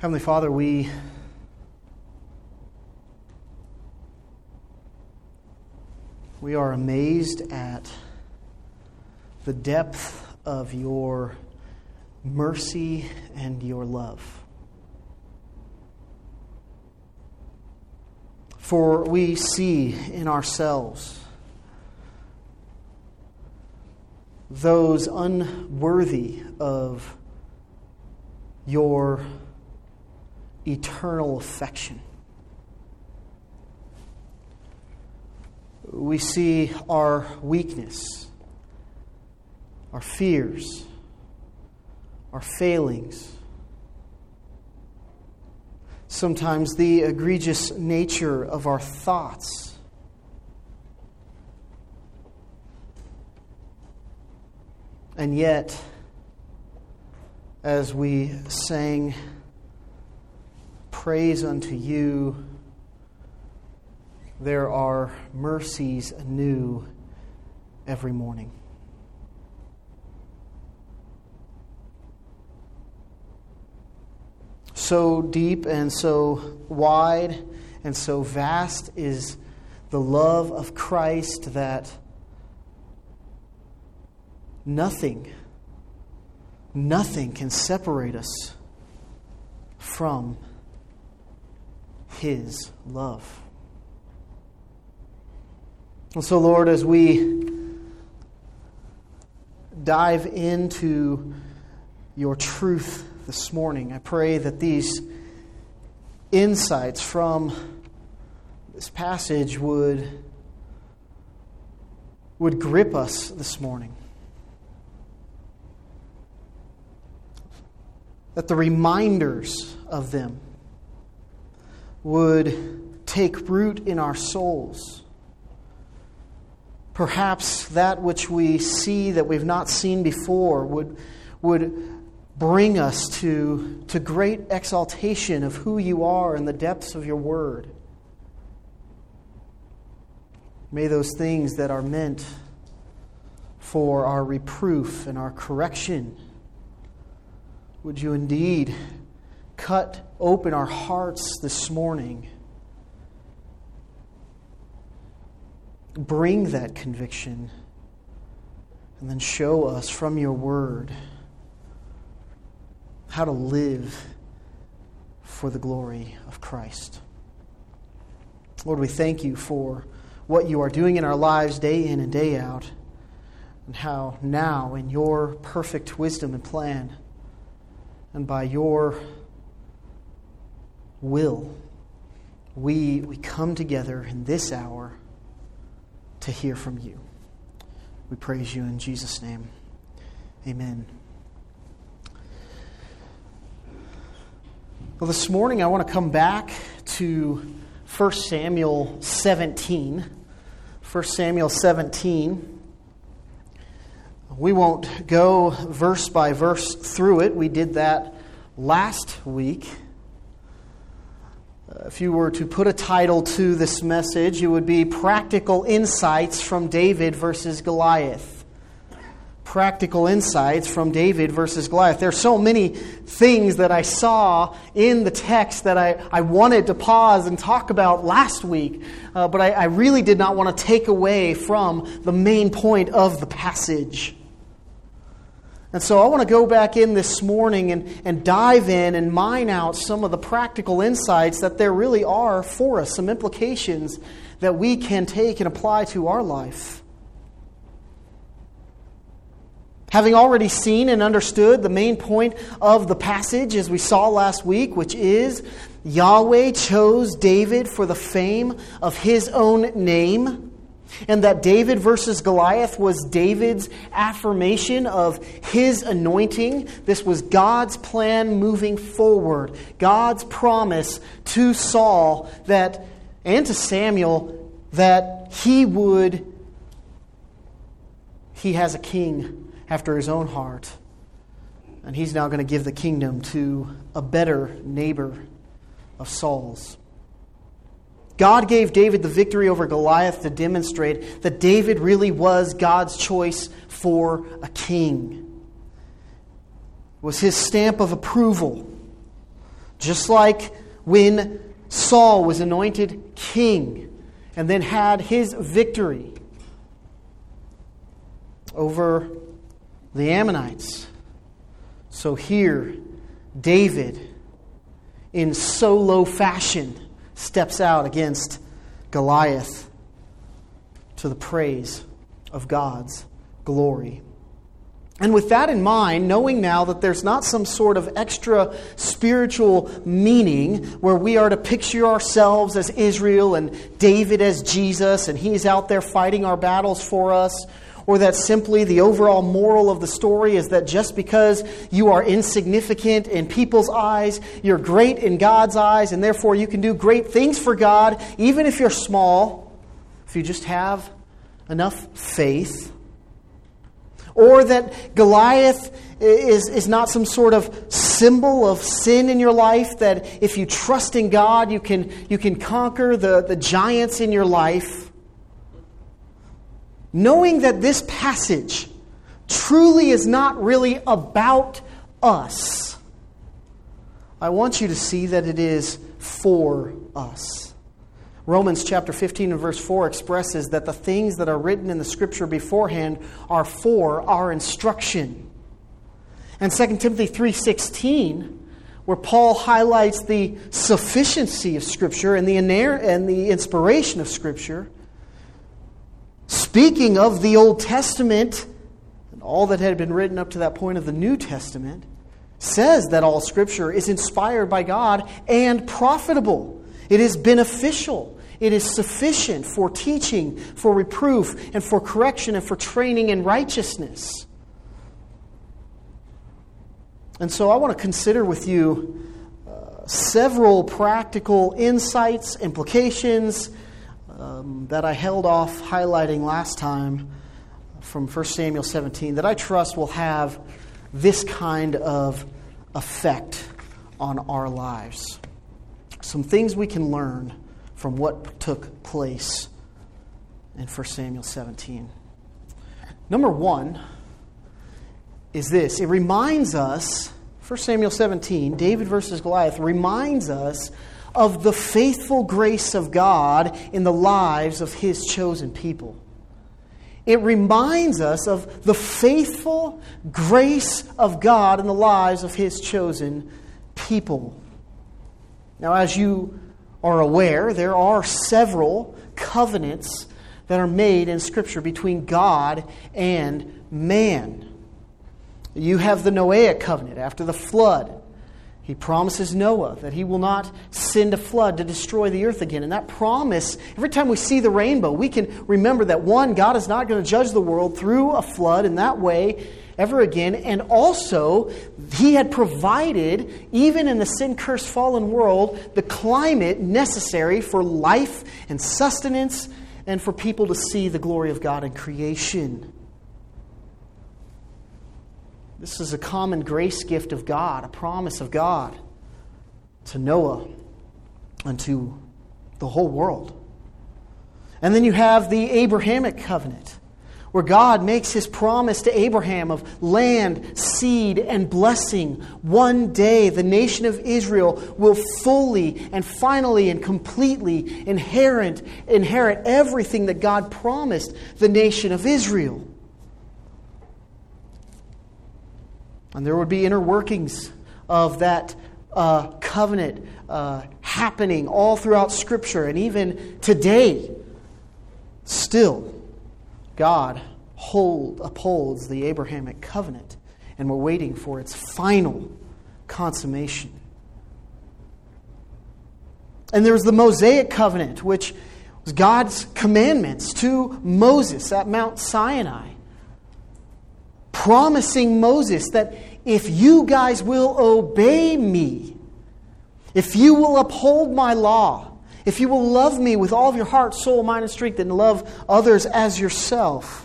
Heavenly Father, we are amazed at the depth of your mercy and your love. For we see in ourselves those unworthy of your eternal affection. We see our weakness, our fears, our failings, sometimes the egregious nature of our thoughts. And yet, as we sang, "Praise unto you," there are mercies anew every morning. So deep and so wide and so vast is the love of Christ that nothing can separate us from His love. And so, Lord, as we dive into your truth this morning, I pray that these insights from this passage would grip us this morning. That the reminders of them would take root in our souls. Perhaps that which we see that we've not seen before would bring us to great exaltation of who you are and the depths of your word. May those things that are meant for our reproof and our correction, would you indeed cut open our hearts this morning. Bring that conviction and then show us from your word how to live for the glory of Christ. Lord, we thank you for what you are doing in our lives day in and day out, and how now in your perfect wisdom and plan and by your will, we come together in this hour to hear from you. We praise you in Jesus' name. Amen. Well, this morning I want to come back to 1 Samuel 17. 1 Samuel 17. We won't go verse by verse through it. We did that last week. If you were to put a title to this message, it would be Practical Insights from David versus Goliath. Practical insights from David versus Goliath. There are so many things that I saw in the text that I wanted to pause and talk about last week, but I really did not want to take away from the main point of the passage. And so I want to go back in this morning and dive in and mine out some of the practical insights that there really are for us, some implications that we can take and apply to our life. Having already seen and understood the main point of the passage, as we saw last week, which is Yahweh chose David for the fame of His own name, and that David versus Goliath was David's affirmation of his anointing. This was God's plan moving forward. God's promise to Saul and to Samuel that he has a king after his own heart. And he's now going to give the kingdom to a better neighbor of Saul's. God gave David the victory over Goliath to demonstrate that David really was God's choice for a king. It was his stamp of approval Just like when Saul was anointed king and then had his victory over the Ammonites. So here, David, in solo fashion, steps out against Goliath to the praise of God's glory. And with that in mind, knowing now that there's not some sort of extra spiritual meaning where we are to picture ourselves as Israel and David as Jesus and he's out there fighting our battles for us, or that simply the overall moral of the story is that just because you are insignificant in people's eyes, you're great in God's eyes, and therefore you can do great things for God, even if you're small, if you just have enough faith. Or that Goliath is not some sort of symbol of sin in your life, that if you trust in God, you can conquer the giants in your life. Knowing that this passage truly is not really about us, I want you to see that it is for us. Romans chapter 15 and verse 4 expresses that the things that are written in the Scripture beforehand are for our instruction. And 2 Timothy 3:16, where Paul highlights the sufficiency of Scripture and the inspiration of Scripture, speaking of the Old Testament and all that had been written up to that point of the New Testament, says that all Scripture is inspired by God and profitable. It is beneficial. It is sufficient for teaching, for reproof, and for correction, and for training in righteousness. And so I want to consider with you several practical insights, implications that I held off highlighting last time from 1 Samuel 17 that I trust will have this kind of effect on our lives. Some things we can learn from what took place in 1 Samuel 17. Number one is this. It reminds us, 1 Samuel 17, David versus Goliath, reminds us of the faithful grace of God in the lives of His chosen people. It reminds us of the faithful grace of God in the lives of His chosen people. Now, as you are aware, there are several covenants that are made in Scripture between God and man. You have the Noahic covenant after the flood. He promises Noah that he will not send a flood to destroy the earth again. And that promise, every time we see the rainbow, we can remember that, one, God is not going to judge the world through a flood in that way ever again. And also, He had provided, even in the sin-cursed fallen world, the climate necessary for life and sustenance and for people to see the glory of God in creation. This is a common grace gift of God, a promise of God to Noah and to the whole world. And then you have the Abrahamic covenant, where God makes His promise to Abraham of land, seed, and blessing. One day the nation of Israel will fully and finally and completely inherit everything that God promised the nation of Israel. And there would be inner workings of that covenant happening all throughout Scripture. And even today, still, God upholds the Abrahamic covenant. And we're waiting for its final consummation. And there's the Mosaic covenant, which was God's commandments to Moses at Mount Sinai, promising Moses that if you guys will obey me, if you will uphold my law, if you will love me with all of your heart, soul, mind, and strength, and love others as yourself,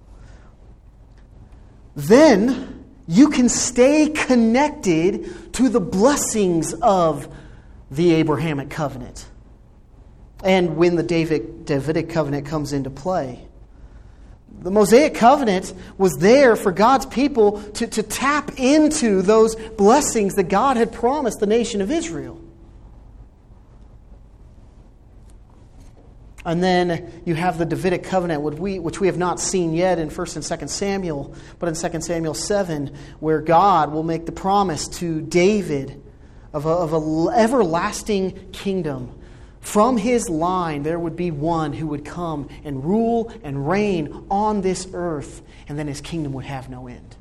then you can stay connected to the blessings of the Abrahamic covenant. And when the Davidic covenant comes into play, The Mosaic covenant was there for God's people to tap into those blessings that God had promised the nation of Israel. And then you have the Davidic covenant, which we have not seen yet in 1 and 2 Samuel, but in 2 Samuel 7, where God will make the promise to David of an everlasting kingdom. From his line, there would be one who would come and rule and reign on this earth, and then his kingdom would have no end.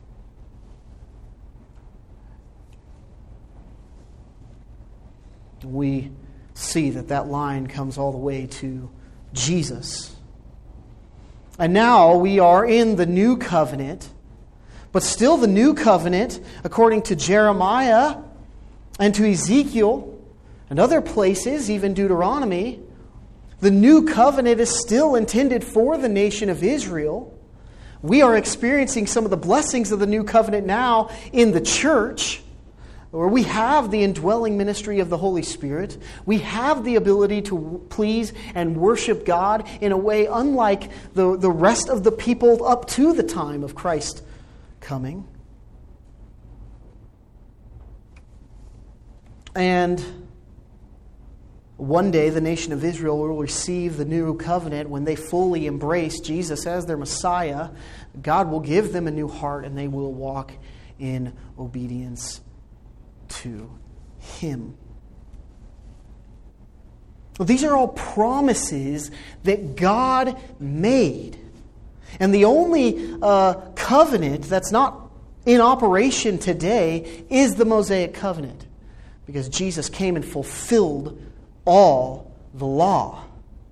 We see that line comes all the way to Jesus. And now we are in the new covenant, but still the new covenant, according to Jeremiah and to Ezekiel and other places, even Deuteronomy, the new covenant is still intended for the nation of Israel. We are experiencing some of the blessings of the new covenant now in the church, where we have the indwelling ministry of the Holy Spirit. We have the ability to please and worship God in a way unlike the rest of the people up to the time of Christ coming. And one day the nation of Israel will receive the new covenant when they fully embrace Jesus as their Messiah. God will give them a new heart and they will walk in obedience to Him. Well, these are all promises that God made. And the only covenant that's not in operation today is the Mosaic covenant, because Jesus came and fulfilled all the law.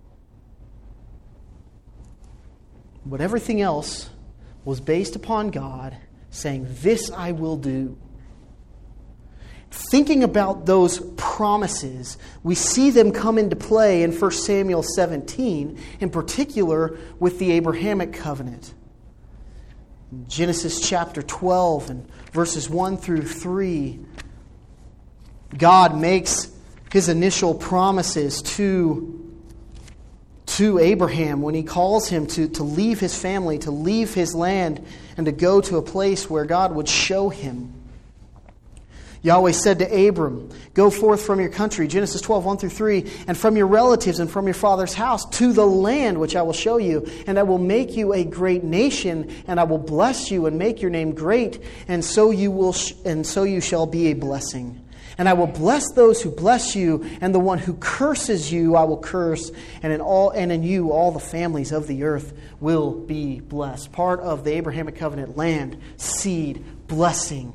But everything else was based upon God saying, "This I will do." Thinking about those promises, we see them come into play in 1 Samuel 17, in particular with the Abrahamic covenant. In Genesis chapter 12 and verses 1 through 3, God makes His initial promises to Abraham when He calls him to leave his family, to leave his land, and to go to a place where God would show him. Yahweh said to Abram, "Go forth from your country," Genesis 12, 1 through 3, "and from your relatives and from your father's house to the land which I will show you. And I will make you a great nation, and I will bless you and make your name great, and so you shall be a blessing. And I will bless those who bless you, and the one who curses you I will curse, and in you all the families of the earth will be blessed." Part of the Abrahamic covenant: land, seed, blessing.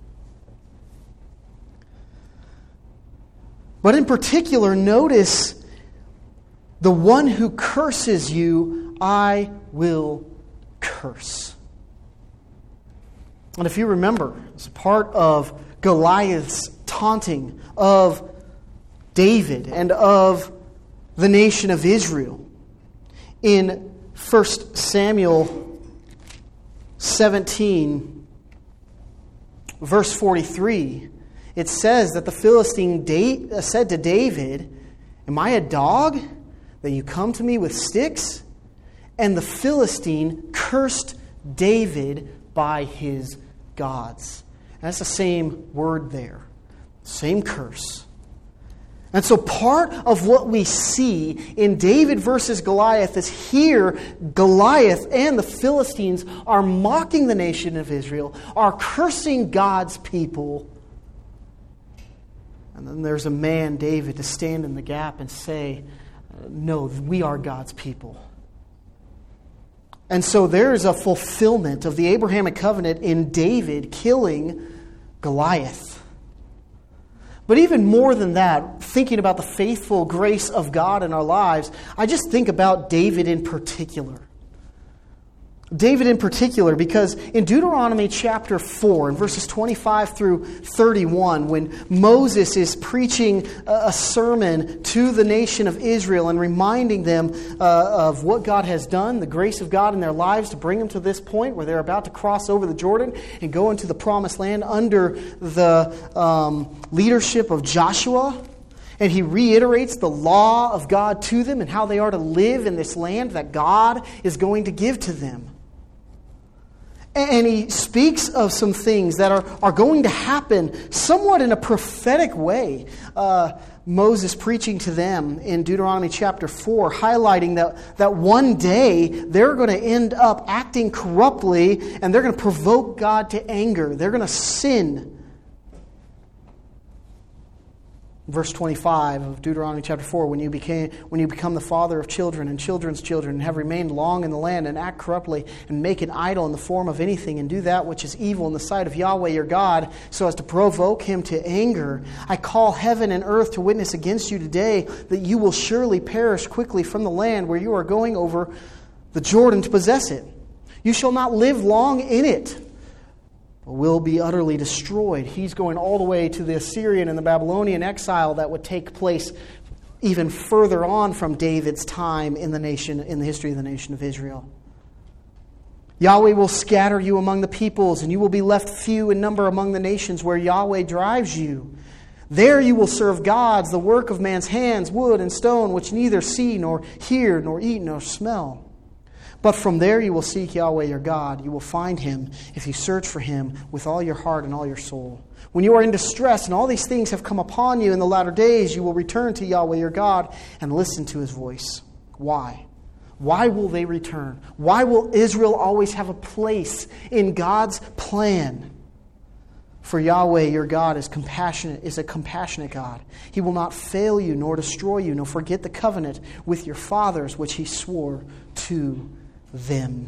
But in particular, notice the one who curses you, I will curse. And if you remember, it's a part of Goliath's taunting of David and of the nation of Israel. In 1 Samuel 17, verse 43, it says that the Philistine said to David, "Am I a dog that you come to me with sticks?" And the Philistine cursed David by his gods. And that's the same word there. Same curse. And so part of what we see in David versus Goliath is here Goliath and the Philistines are mocking the nation of Israel, are cursing God's people. And then there's a man, David, to stand in the gap and say, "No, we are God's people." And so there is a fulfillment of the Abrahamic covenant in David killing Goliath. But even more than that, thinking about the faithful grace of God in our lives, I just think about David in particular. David in particular, because in Deuteronomy chapter 4, in verses 25 through 31, when Moses is preaching a sermon to the nation of Israel and reminding them of what God has done, the grace of God in their lives to bring them to this point where they're about to cross over the Jordan and go into the promised land under the leadership of Joshua. And he reiterates the law of God to them and how they are to live in this land that God is going to give to them. And he speaks of some things that are going to happen somewhat in a prophetic way. Moses preaching to them in Deuteronomy chapter 4, highlighting that one day they're going to end up acting corruptly and they're going to provoke God to anger. They're going to sin. Verse 25 of Deuteronomy chapter 4, when you become the father of children and children's children, and have remained long in the land, and act corruptly, and make an idol in the form of anything, and do that which is evil in the sight of Yahweh your God, so as to provoke him to anger, I call heaven and earth to witness against you today that you will surely perish quickly from the land where you are going over the Jordan to possess it. You shall not live long in it, will be utterly destroyed. He's going all the way to the Assyrian and the Babylonian exile that would take place even further on from David's time in the history of the nation of Israel. Yahweh will scatter you among the peoples, and you will be left few in number among the nations where Yahweh drives you. There you will serve gods, the work of man's hands, wood and stone, which neither see nor hear nor eat nor smell. But from there you will seek Yahweh your God. You will find him if you search for him with all your heart and all your soul. When you are in distress and all these things have come upon you in the latter days, you will return to Yahweh your God and listen to his voice. Why? Why will they return? Why will Israel always have a place in God's plan? For Yahweh your God is a compassionate God. He will not fail you nor destroy you, nor forget the covenant with your fathers which he swore to them.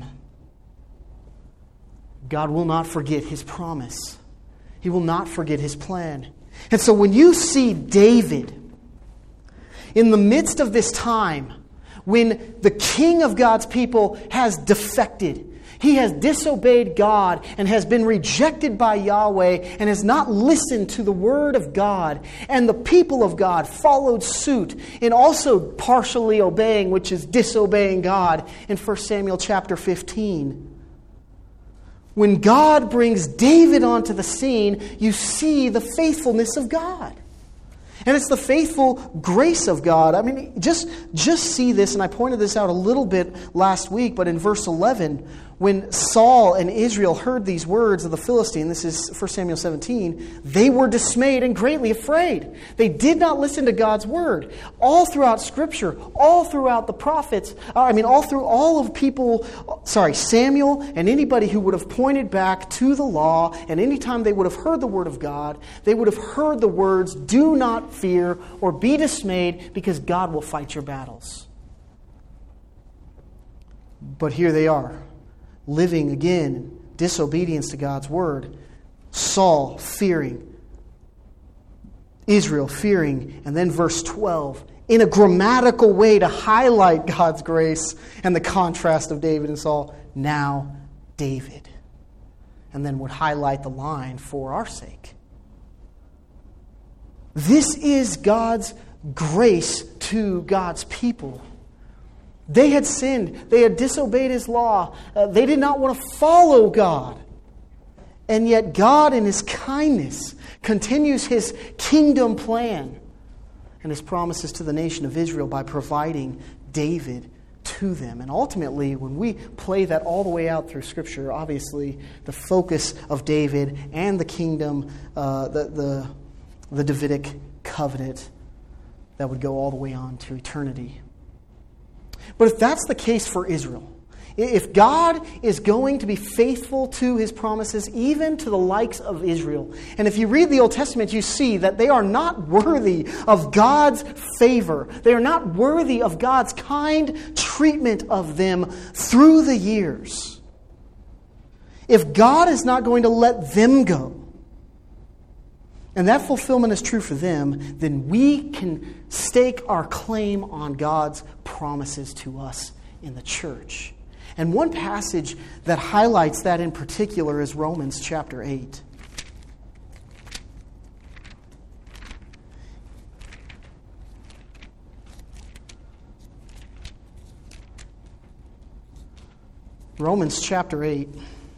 God will not forget his promise. He will not forget his plan. And so when you see David in the midst of this time, when the king of God's people has defected, he has disobeyed God and has been rejected by Yahweh and has not listened to the word of God. And the people of God followed suit in also partially obeying, which is disobeying God in 1 Samuel chapter 15. When God brings David onto the scene, you see the faithfulness of God. And it's the faithful grace of God. I mean, just see this, and I pointed this out a little bit last week, but in verse 11, when Saul and Israel heard these words of the Philistine, this is 1 Samuel 17, they were dismayed and greatly afraid. They did not listen to God's word. All throughout Scripture, all throughout the prophets, Samuel and anybody who would have pointed back to the law, and anytime they would have heard the word of God, they would have heard the words, do not fear or be dismayed, because God will fight your battles. But here they are, living again in disobedience to God's word. Saul fearing, Israel fearing, and then verse 12, in a grammatical way to highlight God's grace and the contrast of David and Saul, now David. And then would highlight the line, for our sake. This is God's grace to God's people. They had sinned. They had disobeyed his law. They did not want to follow God. And yet God, in his kindness, continues his kingdom plan and his promises to the nation of Israel by providing David to them. And ultimately, when we play that all the way out through Scripture, obviously the focus of David and the kingdom, the Davidic covenant that would go all the way on to eternity. But if that's the case for Israel, if God is going to be faithful to his promises, even to the likes of Israel, and if you read the Old Testament, you see that they are not worthy of God's favor. They are not worthy of God's kind treatment of them through the years. If God is not going to let them go, and that fulfillment is true for them, then we can stake our claim on God's promises to us in the church. And one passage that highlights that in particular is Romans chapter 8. Romans chapter 8.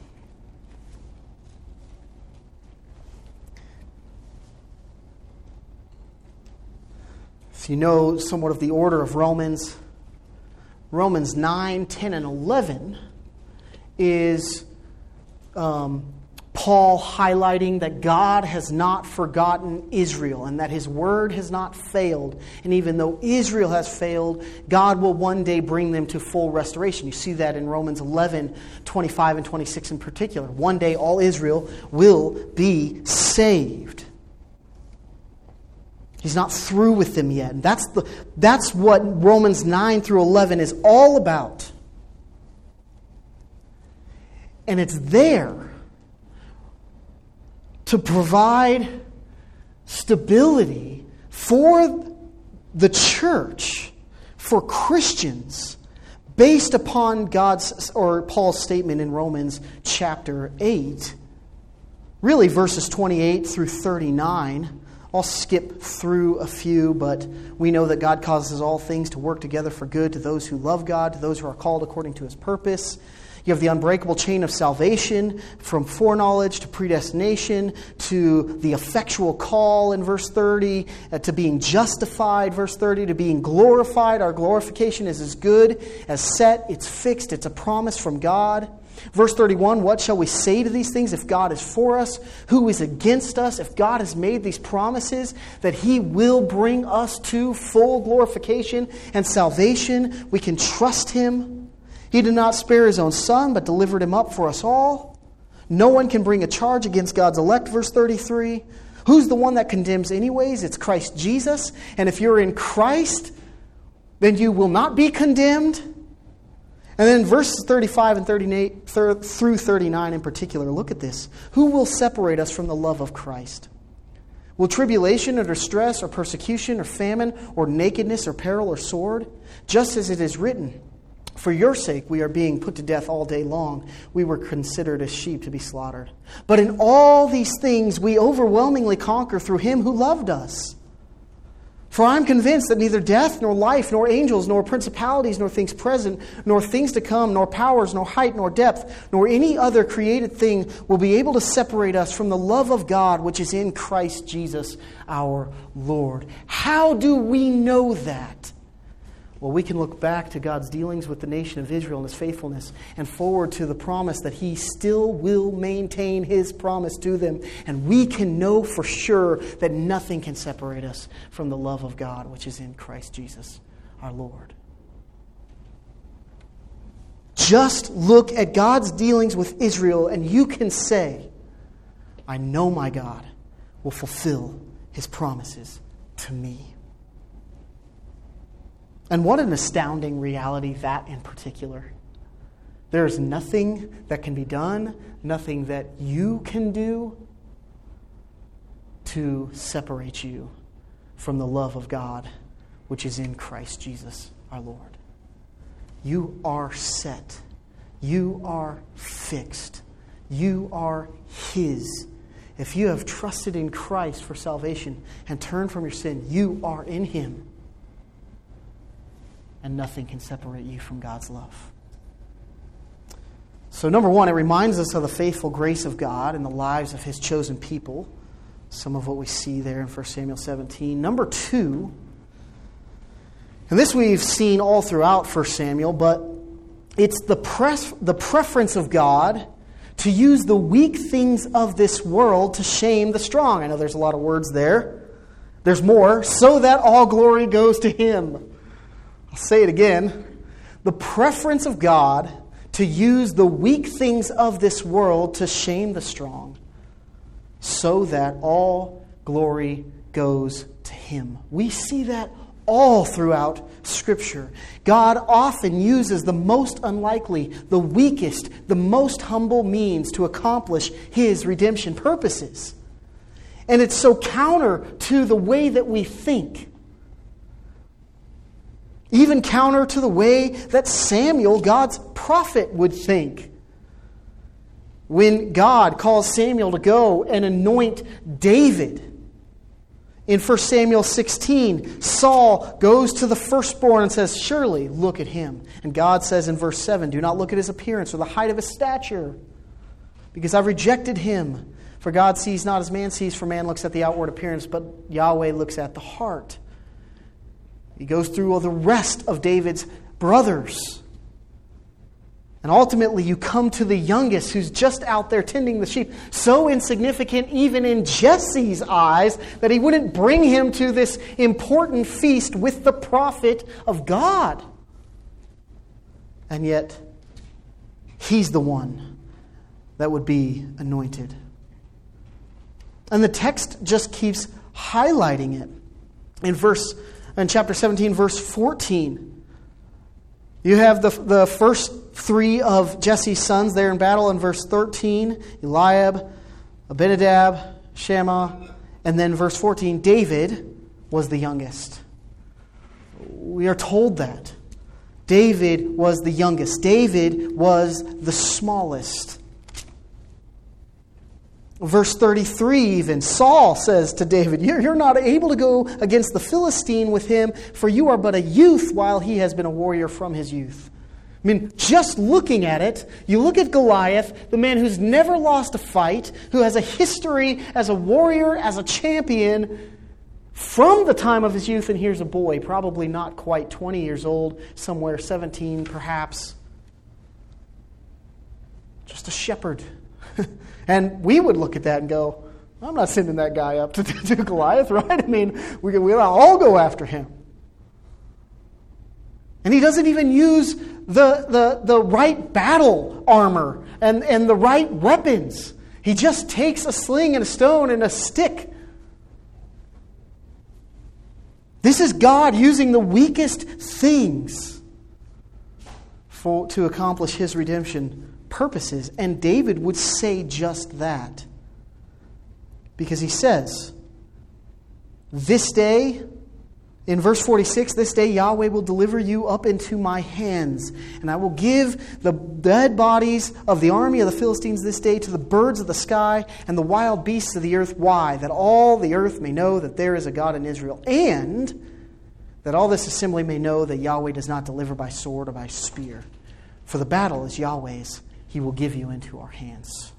If you know somewhat of the order of Romans, Romans 9, 10, and 11 is Paul highlighting that God has not forgotten Israel and that His word has not failed. And even though Israel has failed, God will one day bring them to full restoration. You see that in Romans 11, 25 and 26 in particular. One day all Israel will be saved. He's not through with them yet. And that's what Romans 9 through 11 is all about. And it's there to provide stability for the church, for Christians, based upon Paul's statement in Romans chapter 8, really verses 28 through 39. I'll skip through a few, but we know that God causes all things to work together for good to those who love God, to those who are called according to His purpose. You have the unbreakable chain of salvation from foreknowledge to predestination to the effectual call in verse 30, to being justified, verse 30, to being glorified. Our glorification is as good as set. It's fixed. It's a promise from God. Verse 31, what shall we say to these things? If God is for us, who is against us? If God has made these promises that He will bring us to full glorification and salvation, we can trust Him. He did not spare His own Son, but delivered Him up for us all. No one can bring a charge against God's elect, verse 33. Who's the one that condemns anyways? It's Christ Jesus. And if you're in Christ, then you will not be condemned. And then verses 35 and 38 through 39 in particular, look at this. Who will separate us from the love of Christ? Will tribulation or distress or persecution or famine or nakedness or peril or sword? Just as it is written, for your sake we are being put to death all day long. We were considered as sheep to be slaughtered. But in all these things we overwhelmingly conquer through Him who loved us. For I am convinced that neither death, nor life, nor angels, nor principalities, nor things present, nor things to come, nor powers, nor height, nor depth, nor any other created thing will be able to separate us from the love of God which is in Christ Jesus our Lord. How do we know that? Well, we can look back to God's dealings with the nation of Israel and His faithfulness and forward to the promise that He still will maintain His promise to them. And we can know for sure that nothing can separate us from the love of God, which is in Christ Jesus, our Lord. Just look at God's dealings with Israel and you can say, I know my God will fulfill His promises to me. And what an astounding reality that in particular. There is nothing that can be done, nothing that you can do to separate you from the love of God, which is in Christ Jesus our Lord. You are set. You are fixed. You are His. If you have trusted in Christ for salvation and turned from your sin, you are in Him. And nothing can separate you from God's love. So number one, it reminds us of the faithful grace of God in the lives of His chosen people. Some of what we see there in 1 Samuel 17. Number two, and this we've seen all throughout 1 Samuel, but it's the preference of God to use the weak things of this world to shame the strong. I know there's a lot of words there. There's more. So that all glory goes to Him. I'll say it again. The preference of God to use the weak things of this world to shame the strong, so that all glory goes to Him. We see that all throughout Scripture. God often uses the most unlikely, the weakest, the most humble means to accomplish His redemption purposes. And it's so counter to the way that we think. Even counter to the way that Samuel, God's prophet, would think. When God calls Samuel to go and anoint David. In 1 Samuel 16, Saul goes to the firstborn and says, surely look at him. And God says in verse 7, do not look at his appearance or the height of his stature, because I've rejected him. For God sees not as man sees, for man looks at the outward appearance, but Yahweh looks at the heart. He goes through all the rest of David's brothers. And ultimately, you come to the youngest who's just out there tending the sheep, so insignificant even in Jesse's eyes that he wouldn't bring him to this important feast with the prophet of God. And yet, he's the one that would be anointed. And the text just keeps highlighting it. In chapter 17, verse 14, you have the first three of Jesse's sons there in battle. In verse 13, Eliab, Abinadab, Shammah. And then verse 14, David was the youngest. We are told that. David was the youngest. David was the smallest. Verse 33 even, Saul says to David, you're not able to go against the Philistine with him, for you are but a youth while he has been a warrior from his youth. I mean, just looking at it, you look at Goliath, the man who's never lost a fight, who has a history as a warrior, as a champion, from the time of his youth, and here's a boy, probably not quite 20 years old, somewhere 17 perhaps. Just a shepherd. And we would look at that and go, I'm not sending that guy up to Goliath, right? I mean, we'll all go after him. And he doesn't even use the right battle armor and the right weapons. He just takes a sling and a stone and a stick. This is God using the weakest things to accomplish His redemption purposes. And David would say just that. Because he says, this day, in verse 46, this day Yahweh will deliver you up into my hands, and I will give the dead bodies of the army of the Philistines this day to the birds of the sky and the wild beasts of the earth. Why? That all the earth may know that there is a God in Israel, and that all this assembly may know that Yahweh does not deliver by sword or by spear. For the battle is Yahweh's. He will give you into our hands.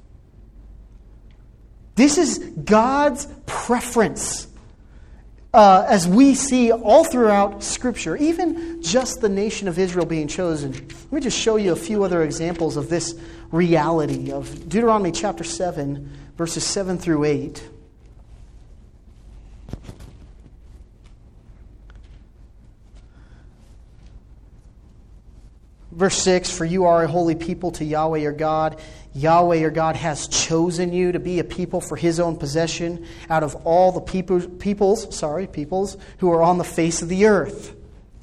This is God's preference, as we see all throughout Scripture, even just the nation of Israel being chosen. Let me just show you a few other examples of this reality of Deuteronomy chapter 7, verses 7 through 8. Verse 6, for you are a holy people to Yahweh your God. Yahweh your God has chosen you to be a people for His own possession out of all the peoples who are on the face of the earth.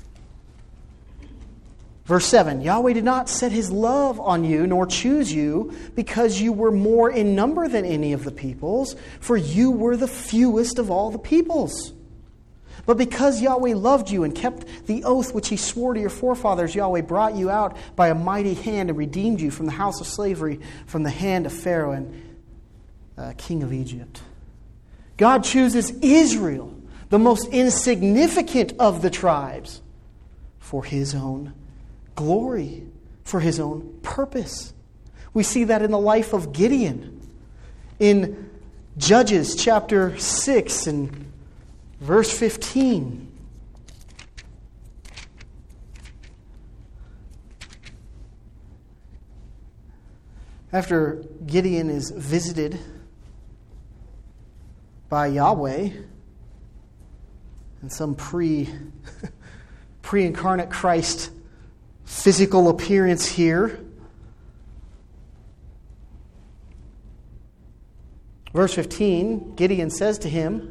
Verse 7, Yahweh did not set His love on you, nor choose you, because you were more in number than any of the peoples, for you were the fewest of all the peoples. But because Yahweh loved you and kept the oath which He swore to your forefathers, Yahweh brought you out by a mighty hand and redeemed you from the house of slavery, from the hand of Pharaoh and king of Egypt. God chooses Israel, the most insignificant of the tribes, for His own glory, for His own purpose. We see that in the life of Gideon. In Judges chapter 6 and verse 15. After Gideon is visited by Yahweh and some pre-incarnate Christ physical appearance here, verse 15, Gideon says to him,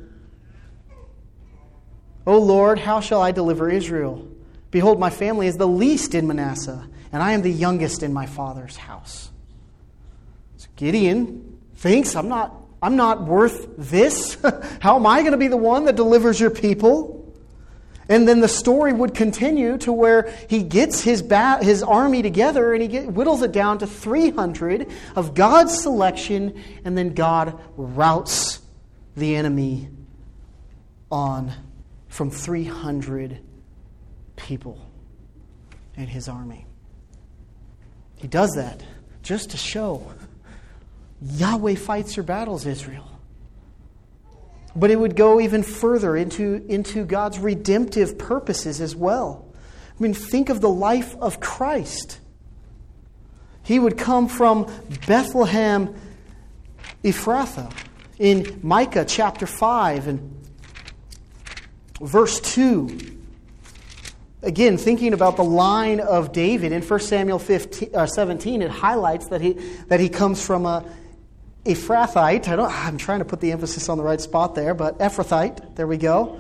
O Lord, how shall I deliver Israel? Behold, my family is the least in Manasseh, and I am the youngest in my father's house. So Gideon thinks, I'm not worth this. How am I going to be the one that delivers your people? And then the story would continue to where he gets his army together and he whittles it down to 300 of God's selection, and then God routs the enemy on from 300 people in his army. He does that just to show Yahweh fights your battles, Israel. But it would go even further into God's redemptive purposes as well. I mean, think of the life of Christ. He would come from Bethlehem Ephrathah. In Micah chapter 5 and verse 2, again, thinking about the line of David in 1 Samuel 17, it highlights that he comes from a Ephrathite. I'm trying to put the emphasis on the right spot there, but Ephrathite, there we go.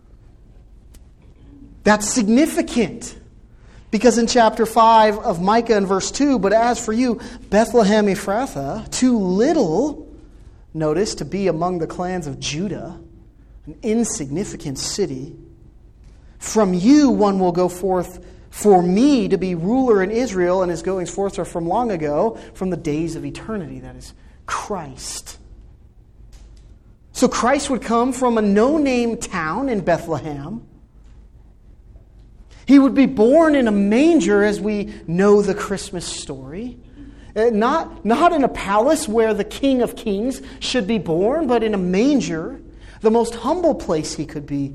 That's significant. Because in chapter 5 of Micah and verse 2, but as for you, Bethlehem Ephrathah, too little, notice, to be among the clans of Judah, an insignificant city. From you one will go forth for me to be ruler in Israel, and his goings forth are from long ago, from the days of eternity. That is Christ. So Christ would come from a no-name town in Bethlehem. He would be born in a manger, as we know the Christmas story. Not in a palace where the King of Kings should be born, but in a manger, the most humble place he could be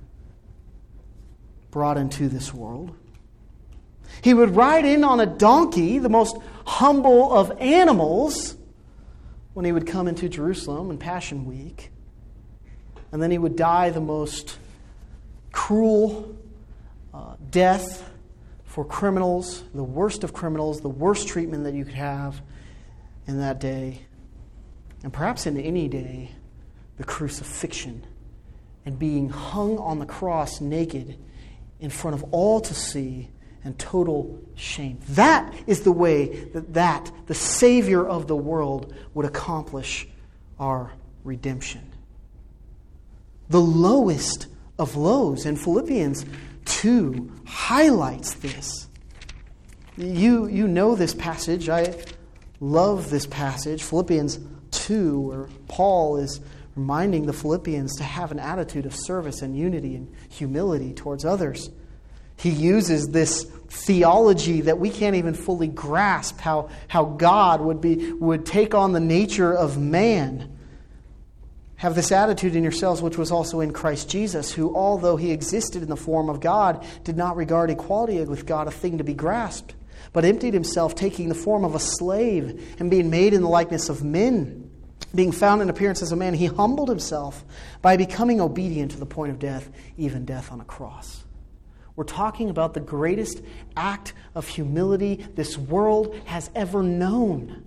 brought into this world. He would ride in on a donkey, the most humble of animals, when he would come into Jerusalem in Passion Week. And then he would die the most cruel death for criminals, the worst of criminals, the worst treatment that you could have in that day, and perhaps in any day, the crucifixion, and being hung on the cross naked in front of all to see and total shame. That is the way that the Savior of the world would accomplish our redemption. The lowest of lows, in Philippians 2 highlights this. You know this passage. I love this passage. Philippians 2, where Paul is reminding the Philippians to have an attitude of service and unity and humility towards others. He uses this theology that we can't even fully grasp, how God would take on the nature of man. Have this attitude in yourselves, which was also in Christ Jesus, who, although he existed in the form of God, did not regard equality with God a thing to be grasped, but emptied himself, taking the form of a slave, and being made in the likeness of men. Being found in appearance as a man, he humbled himself by becoming obedient to the point of death, even death on a cross. We're talking about the greatest act of humility this world has ever known.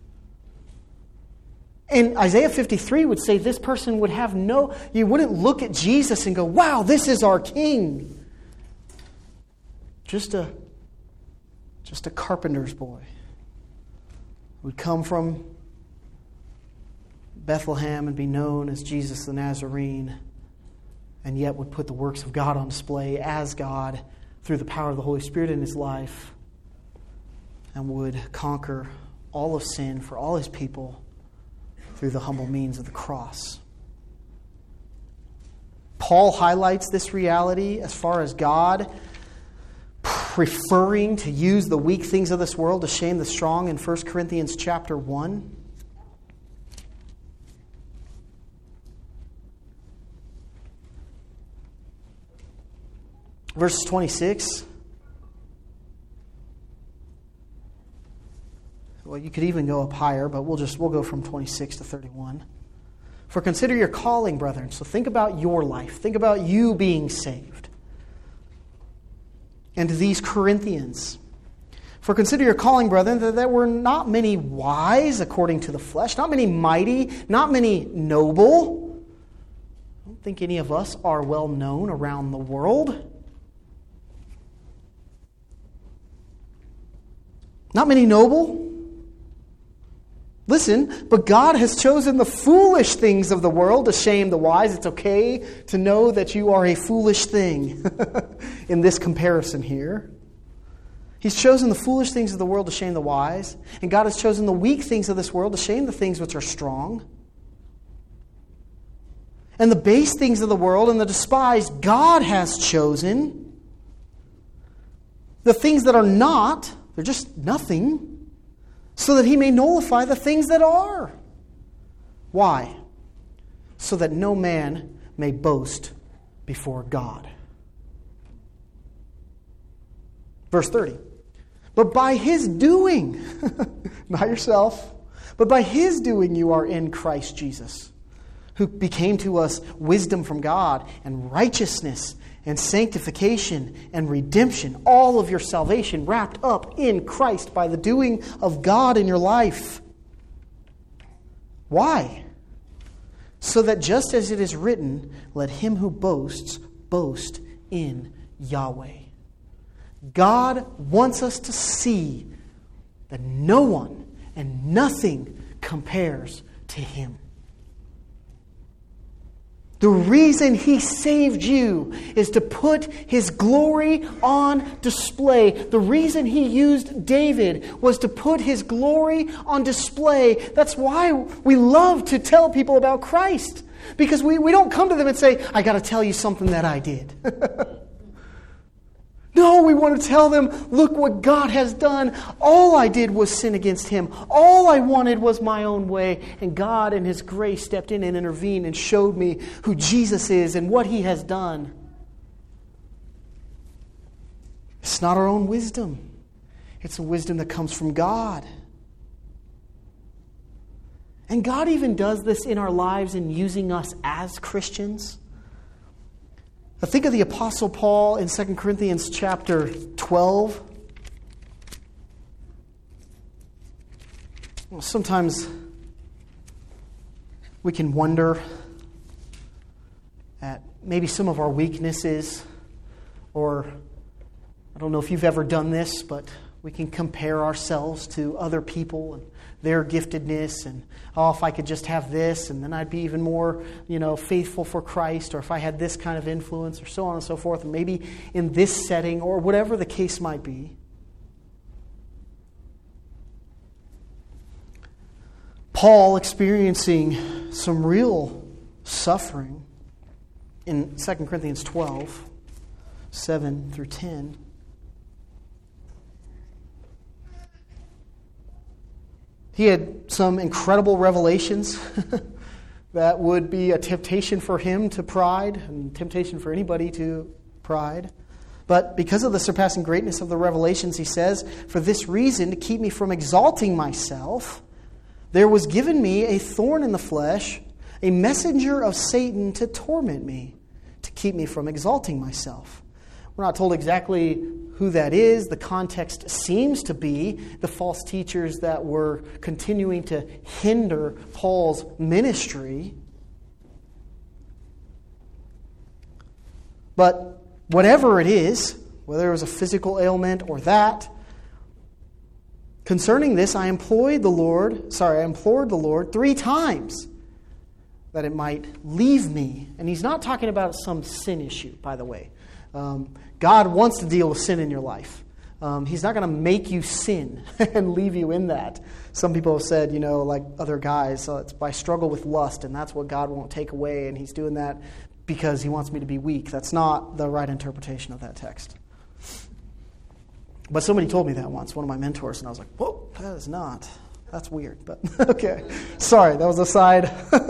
And Isaiah 53 would say this person would have you wouldn't look at Jesus and go, wow, this is our king. Just a carpenter's boy would come from Bethlehem and be known as Jesus the Nazarene, and yet would put the works of God on display as God through the power of the Holy Spirit in his life, and would conquer all of sin for all his people through the humble means of the cross. Paul highlights this reality as far as God preferring to use the weak things of this world to shame the strong in 1 Corinthians chapter 1. Verse 26. Well, you could even go up higher, but we'll go from 26 to 31. For consider your calling, brethren. So think about your life. Think about you being saved. And to these Corinthians. For consider your calling, brethren, that there were not many wise according to the flesh, not many mighty, not many noble. I don't think any of us are well known around the world. Not many noble. Listen, but God has chosen the foolish things of the world to shame the wise. It's okay to know that you are a foolish thing in this comparison here. He's chosen the foolish things of the world to shame the wise, and God has chosen the weak things of this world to shame the things which are strong. And the base things of the world and the despised God has chosen. The things that are not, they're just nothing, so that he may nullify the things that are. Why? So that no man may boast before God. Verse 30. But by His doing, not yourself, but by His doing you are in Christ Jesus, who became to us wisdom from God and righteousness and sanctification and redemption, all of your salvation wrapped up in Christ by the doing of God in your life. Why? So that just as it is written, let him who boasts, boast in Yahweh. God wants us to see that no one and nothing compares to Him. The reason He saved you is to put His glory on display. The reason He used David was to put His glory on display. That's why we love to tell people about Christ. Because we don't come to them and say, I got to tell you something that I did. No, we want to tell them, look what God has done. All I did was sin against Him. All I wanted was my own way. And God in His grace stepped in and intervened and showed me who Jesus is and what He has done. It's not our own wisdom. It's a wisdom that comes from God. And God even does this in our lives in using us as Christians. I think of the Apostle Paul in 2 Corinthians chapter 12. Well, sometimes we can wonder at maybe some of our weaknesses, or I don't know if you've ever done this, but we can compare ourselves to other people and their giftedness, and if I could just have this, and then I'd be even more, faithful for Christ, or if I had this kind of influence, or so on and so forth, and maybe in this setting, or whatever the case might be. Paul experiencing some real suffering in 2 Corinthians 12, 7 through 10. He had some incredible revelations that would be a temptation for him to pride, and temptation for anybody to pride. But because of the surpassing greatness of the revelations, he says, for this reason, to keep me from exalting myself, there was given me a thorn in the flesh, a messenger of Satan to torment me, to keep me from exalting myself. We're not told exactly who that is. The context seems to be the false teachers that were continuing to hinder Paul's ministry. But whatever it is, whether it was a physical ailment or that, concerning this I implored the Lord 3 times that it might leave me. And he's not talking about some sin issue, by the way. God wants to deal with sin in your life. He's not going to make you sin and leave you in that. Some people have said, like other guys, it's by struggle with lust, and that's what God won't take away, and He's doing that because He wants me to be weak. That's not the right interpretation of that text. But somebody told me that once, one of my mentors, and I was like, whoa, that is not. That's weird, but okay. Sorry, that was a side.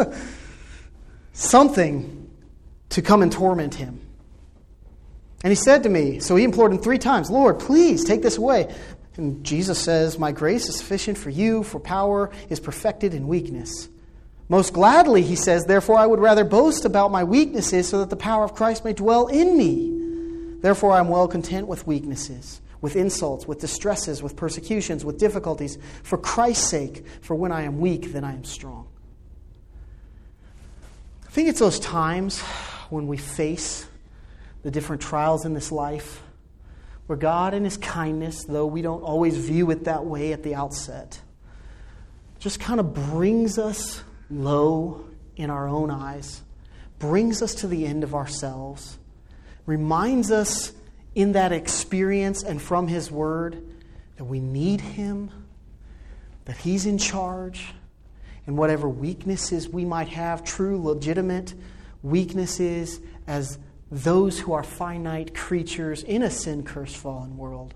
Something to come and torment him. And he said to me, so he implored him 3 times, Lord, please take this away. And Jesus says, my grace is sufficient for you, for power is perfected in weakness. Most gladly, he says, therefore I would rather boast about my weaknesses so that the power of Christ may dwell in me. Therefore I am well content with weaknesses, with insults, with distresses, with persecutions, with difficulties, for Christ's sake, for when I am weak, then I am strong. I think it's those times when we face the different trials in this life, where God in His kindness, though we don't always view it that way at the outset, just kind of brings us low in our own eyes, brings us to the end of ourselves, reminds us in that experience and from His Word that we need Him, that He's in charge, and whatever weaknesses we might have, true, legitimate weaknesses as those who are finite creatures in a sin-cursed, fallen world.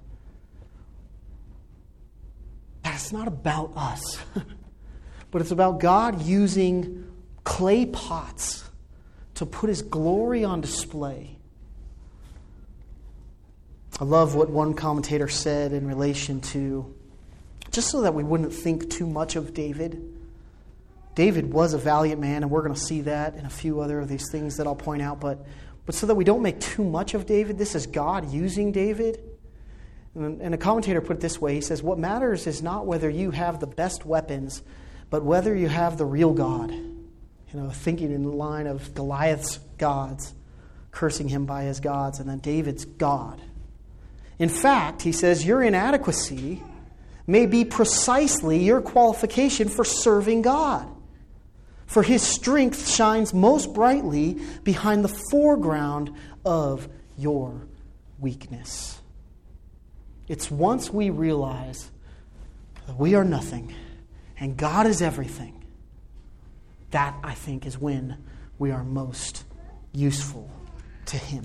That's not about us, but it's about God using clay pots to put His glory on display. I love what one commentator said in relation to, just so that we wouldn't think too much of David. David was a valiant man, and we're going to see that in a few other of these things that I'll point out, but so that we don't make too much of David, this is God using David. And a commentator put it this way, he says, what matters is not whether you have the best weapons, but whether you have the real God. Thinking in the line of Goliath's gods, cursing him by his gods, and then David's God. In fact, he says, your inadequacy may be precisely your qualification for serving God. For his strength shines most brightly behind the foreground of your weakness. It's once we realize that we are nothing and God is everything, that, I think, is when we are most useful to him.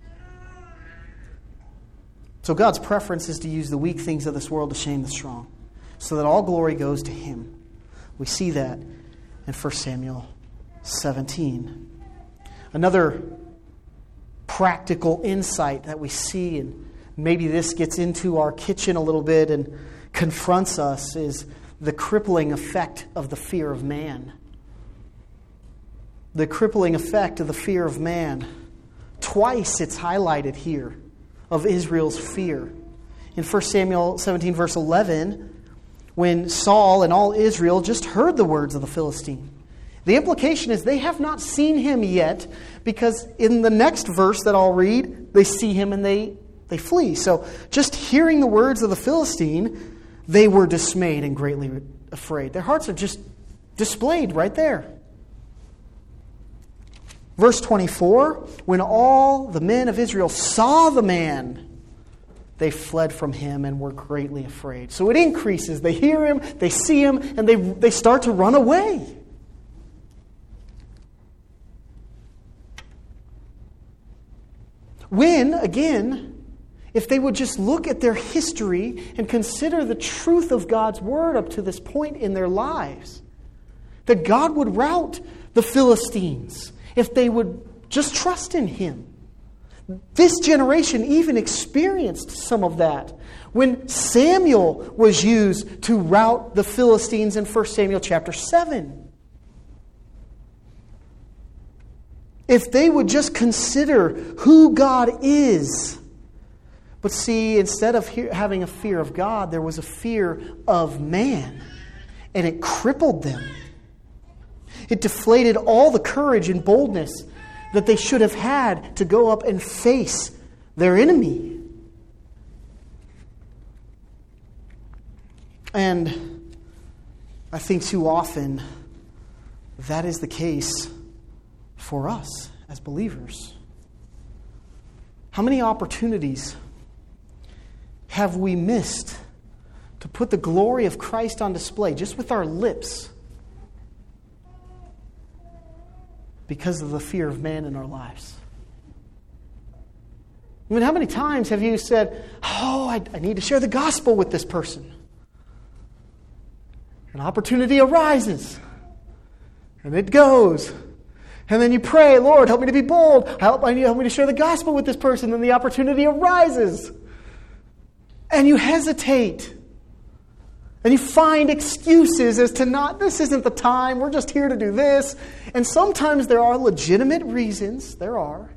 So God's preference is to use the weak things of this world to shame the strong, so that all glory goes to him. We see that in 1 Samuel 17. Another practical insight that we see, and maybe this gets into our kitchen a little bit and confronts us, is the crippling effect of the fear of man. The crippling effect of the fear of man. Twice it's highlighted here of Israel's fear. In 1 Samuel 17, verse 11, when Saul and all Israel just heard the words of the Philistine. The implication is they have not seen him yet, because in the next verse that I'll read, they see him and they flee. So just hearing the words of the Philistine, they were dismayed and greatly afraid. Their hearts are just displayed right there. Verse 24, when all the men of Israel saw the man, they fled from him and were greatly afraid. So it increases. They hear him, they see him, and they start to run away. When, again, if they would just look at their history and consider the truth of God's word up to this point in their lives, that God would rout the Philistines if they would just trust in him. This generation even experienced some of that when Samuel was used to rout the Philistines in 1 Samuel chapter 7. If they would just consider who God is. But see, instead of having a fear of God, there was a fear of man. And it crippled them. It deflated all the courage and boldness that they should have had to go up and face their enemy. And I think too often that is the case for us as believers. How many opportunities have we missed to put the glory of Christ on display just with our lips because of the fear of man in our lives? I mean, how many times have you said, I need to share the gospel with this person? An opportunity arises. And it goes. And then you pray, Lord, help me to be bold. Help me to share the gospel with this person. And the opportunity arises. And you hesitate. And you find excuses as to this isn't the time. We're just here to do this. And sometimes there are legitimate reasons. There are.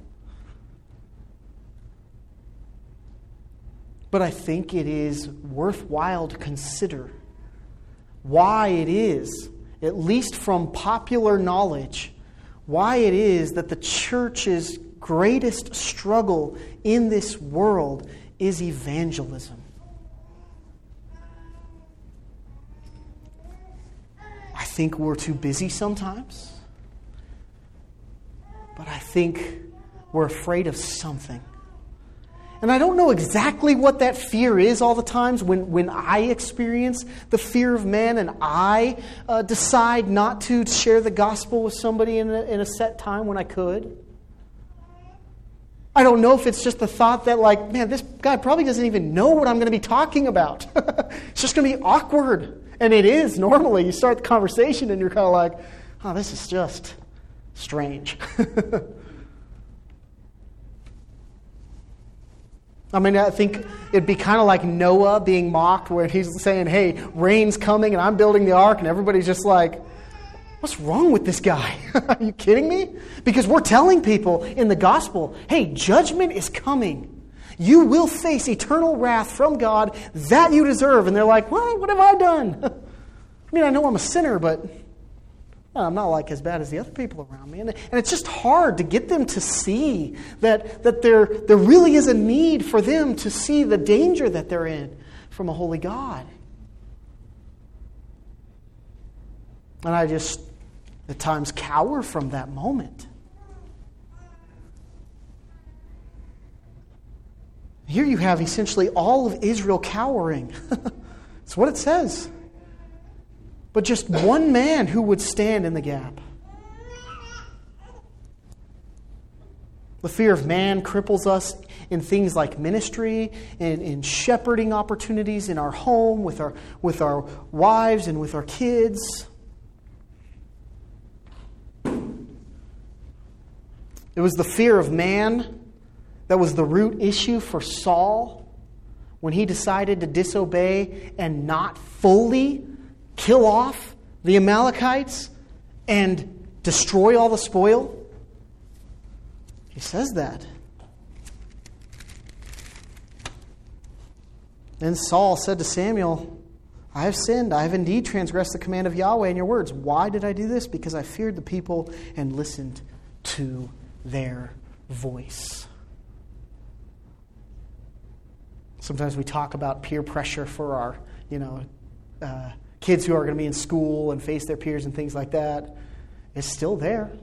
But I think it is worthwhile to consider why it is, at least from popular knowledge, why it is that the church's greatest struggle in this world is evangelism. I think we're too busy sometimes, but I think we're afraid of something. And I don't know exactly what that fear is all the times when I experience the fear of man and I decide not to share the gospel with somebody in a set time when I could. I don't know if it's just the thought that this guy probably doesn't even know what I'm going to be talking about. It's just going to be awkward. And it is normally. You start the conversation and you're kind of like, this is just strange. I mean, I think it'd be kind of like Noah being mocked where he's saying, hey, rain's coming and I'm building the ark, and everybody's just like, what's wrong with this guy? Are you kidding me? Because we're telling people in the gospel, hey, judgment is coming. You will face eternal wrath from God that you deserve. And they're like, well, what have I done? I mean, I know I'm a sinner, but I'm not like as bad as the other people around me. And it's just hard to get them to see that there really is a need for them to see the danger that they're in from a holy God. And I just, at times, cower from that moment. Here you have essentially all of Israel cowering. That's what it says. But just one man who would stand in the gap. The fear of man cripples us in things like ministry and in shepherding opportunities in our home, with our wives and with our kids. It was the fear of man that was the root issue for Saul when he decided to disobey and not fully kill off the Amalekites and destroy all the spoil. He says that. Then Saul said to Samuel, I have sinned. I have indeed transgressed the command of Yahweh in your words. Why did I do this? Because I feared the people and listened to their voice. Sometimes we talk about peer pressure for our, kids who are going to be in school and face their peers and things like that. It's still there.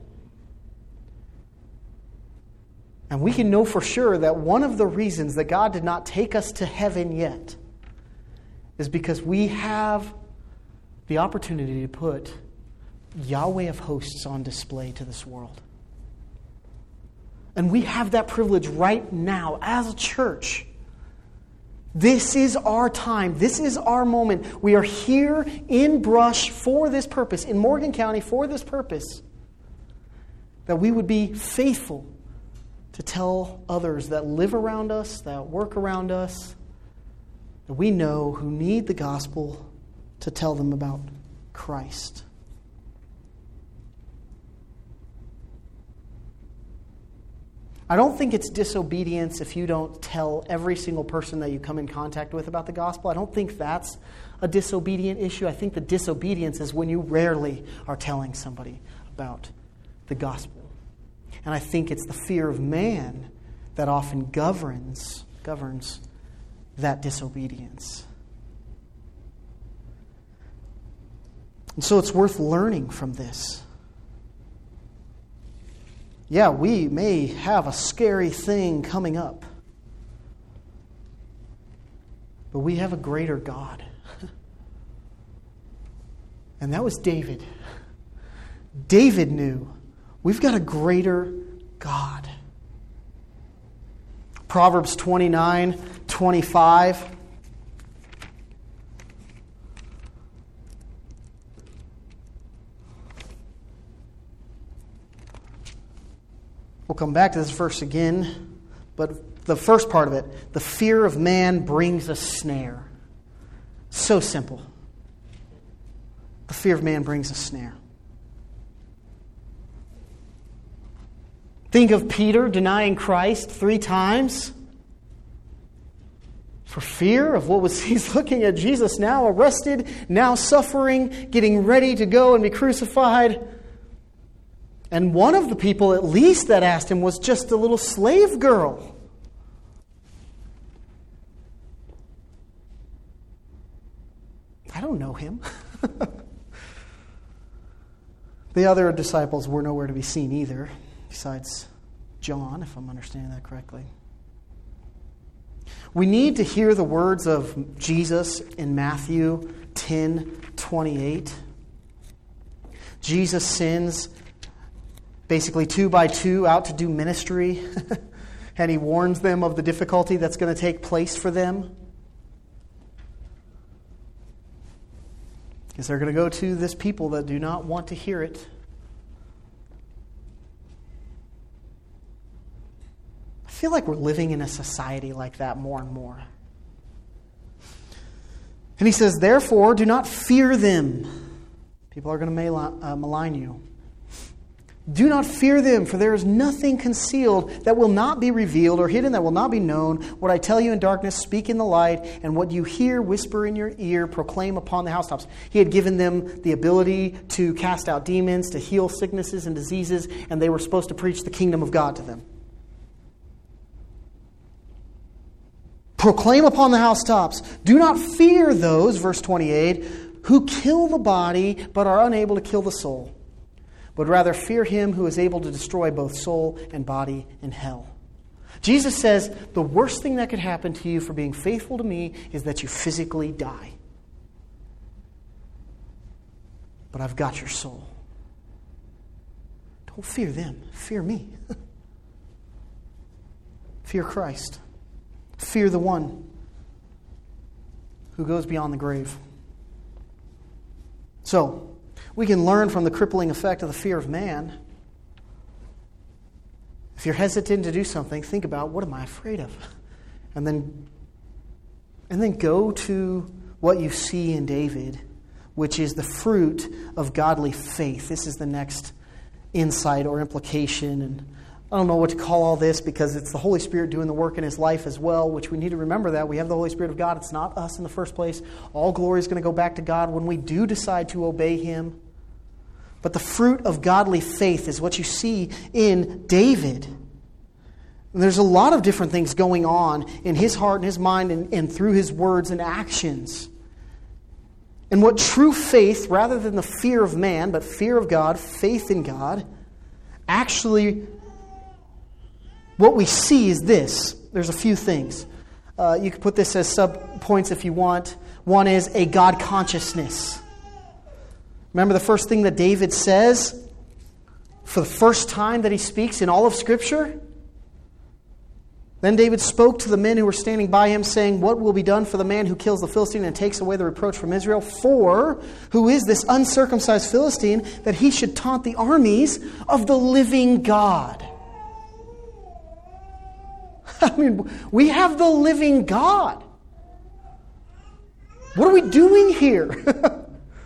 And we can know for sure that one of the reasons that God did not take us to heaven yet is because we have the opportunity to put Yahweh of hosts on display to this world. And we have that privilege right now as a church. This is our time. This is our moment. We are here in Brush for this purpose, in Morgan County for this purpose, that we would be faithful to tell others that live around us, that work around us, that we know who need the gospel, to tell them about Christ. I don't think it's disobedience if you don't tell every single person that you come in contact with about the gospel. I don't think that's a disobedient issue. I think the disobedience is when you rarely are telling somebody about the gospel. And I think it's the fear of man that often governs that disobedience. And so it's worth learning from this. Yeah, we may have a scary thing coming up, but we have a greater God. And that was David. David knew we've got a greater God. Proverbs 29:25. We'll come back to this verse again, but the first part of it, the fear of man brings a snare. So simple. The fear of man brings a snare. Think of Peter denying Christ 3 times for fear of he's looking at Jesus now arrested, now suffering, getting ready to go and be crucified. And one of the people, at least, that asked him was just a little slave girl. I don't know him. The other disciples were nowhere to be seen either, besides John, if I'm understanding that correctly. We need to hear the words of Jesus in Matthew 10:28. Jesus sends basically 2 by 2 out to do ministry. And he warns them of the difficulty that's going to take place for them. Because they're going to go to this people that do not want to hear it. I feel like we're living in a society like that more and more. And he says, therefore, do not fear them. People are going to malign you. Do not fear them, for there is nothing concealed that will not be revealed, or hidden that will not be known. What I tell you in darkness, speak in the light, and what you hear, whisper in your ear, proclaim upon the housetops. He had given them the ability to cast out demons, to heal sicknesses and diseases, and they were supposed to preach the kingdom of God to them. Proclaim upon the housetops. Do not fear those, verse 28, who kill the body, but are unable to kill the soul. But rather fear him who is able to destroy both soul and body in hell. Jesus says, the worst thing that could happen to you for being faithful to me is that you physically die. But I've got your soul. Don't fear them. Fear me. Fear Christ. Fear the one who goes beyond the grave. So, we can learn from the crippling effect of the fear of man. If you're hesitant to do something, think about, what am I afraid of? And then go to what you see in David, which is the fruit of godly faith. This is the next insight or implication. And I don't know what to call all this, because it's the Holy Spirit doing the work in his life as well, which we need to remember that. We have the Holy Spirit of God. It's not us in the first place. All glory is going to go back to God when we do decide to obey him. But the fruit of godly faith is what you see in David. And there's a lot of different things going on in his heart and his mind and through his words and actions. And what true faith, rather than the fear of man, but fear of God, faith in God, actually, what we see is this. There's a few things. You can put this as sub-points if you want. One is a God consciousness. Remember the first thing that David says for the first time that he speaks in all of Scripture? Then David spoke to the men who were standing by him, saying, what will be done for the man who kills the Philistine and takes away the reproach from Israel? For who is this uncircumcised Philistine that he should taunt the armies of the living God? I mean, we have the living God. What are we doing here?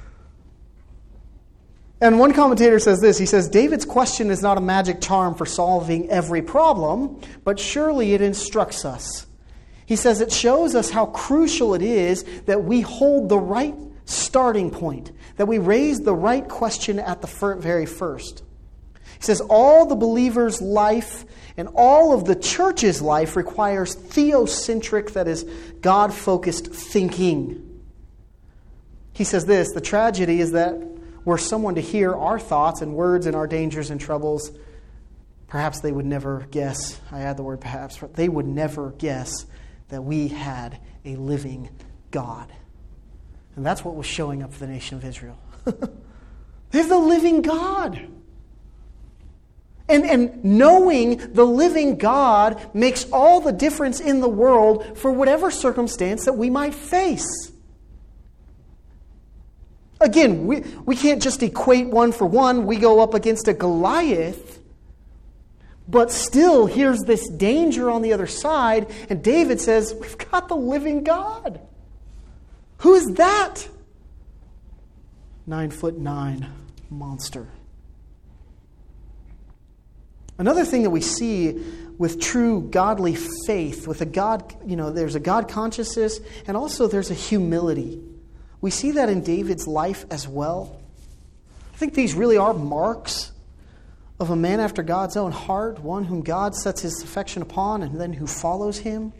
And one commentator says this. He says, David's question is not a magic charm for solving every problem, but surely it instructs us. He says it shows us how crucial it is that we hold the right starting point, that we raise the right question at the very first. He says all the believer's life and all of the church's life requires theocentric, that is, God-focused thinking. He says this, the tragedy is that were someone to hear our thoughts and words and our dangers and troubles, perhaps they would never guess, I add the word perhaps, but they would never guess that we had a living God. And that's what was showing up for the nation of Israel. They have the living God. And knowing the living God makes all the difference in the world for whatever circumstance that we might face. Again, we can't just equate one for one. We go up against a Goliath. But still, here's this danger on the other side. And David says, we've got the living God. Who is that? 9'9" monster. Another thing that we see with true godly faith, with a God, there's a God consciousness, and also there's a humility. We see that in David's life as well. I think these really are marks of a man after God's own heart, one whom God sets his affection upon and then who follows him.